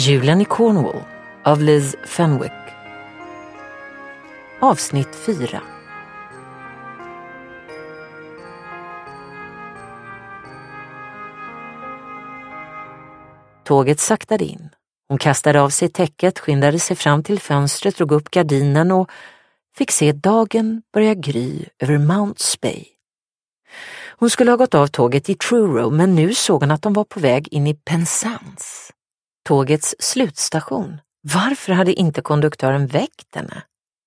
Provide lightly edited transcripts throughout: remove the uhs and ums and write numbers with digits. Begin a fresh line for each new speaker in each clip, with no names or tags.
Julen i Cornwall av Liz Fenwick. Avsnitt 4. Tåget saktade in. Hon kastade av sig täcket, skyndade sig fram till fönstret, drog upp gardinen och fick se dagen börja gry över Mount Spey. Hon skulle ha gått av tåget i Truro, men nu såg hon att de var på väg in i Penzance, tågets slutstation. Varför hade inte konduktören väckt henne?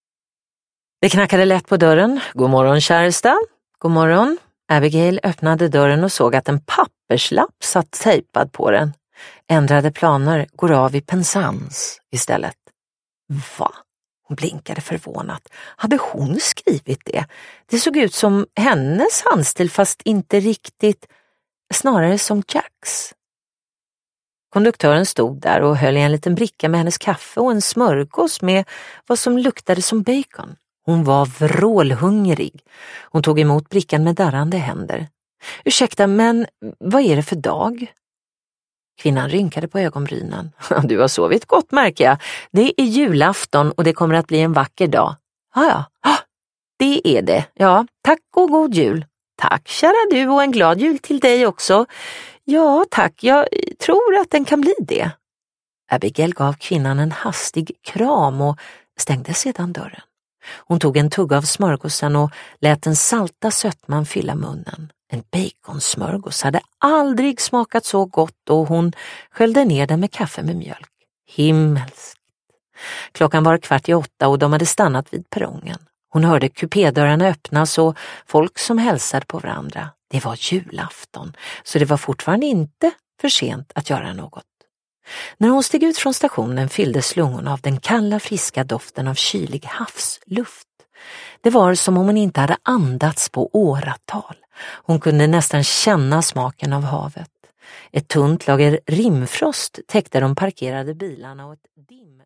Det knackade lätt på dörren. God morgon, käresta. God morgon. Abigail öppnade dörren och såg att en papperslapp satt tejpad på den. Ändrade planer, går av i Penzance istället. Va? Hon blinkade förvånat. Hade hon skrivit det? Det såg ut som hennes handstil, fast inte riktigt. Snarare som Jacks. Konduktören stod där och höll i en liten bricka med hennes kaffe och en smörgås med vad som luktade som bacon. Hon var vrålhungrig. Hon tog emot brickan med darrande händer. Ursäkta, men vad är det för dag? Kvinnan rynkade på ögonbrynen. Du har sovit gott, märker jag. Det är julafton och det kommer att bli en vacker dag. Ja, det är det. Ja, tack och god jul. Tack, kära du, och en glad jul till dig också. Ja, tack. Jag tror att den kan bli det. Abigail gav kvinnan en hastig kram och stängde sedan dörren. Hon tog en tugga av smörgåsen och lät den salta sötman fylla munnen. En baconsmörgås hade aldrig smakat så gott och hon sköljde ner den med kaffe med mjölk. Himmelskt. Klockan var 7:15 och de hade stannat vid perrongen. Hon hörde kupédörrarna öppnas och folk som hälsade på varandra. Det var julafton, så det var fortfarande inte för sent att göra något. När hon steg ut från stationen fylldes lungorna av den kalla, friska doften av kylig havsluft. Det var som om hon inte hade andats på åratal. Hon kunde nästan känna smaken av havet. Ett tunt lager rimfrost täckte de parkerade bilarna och ett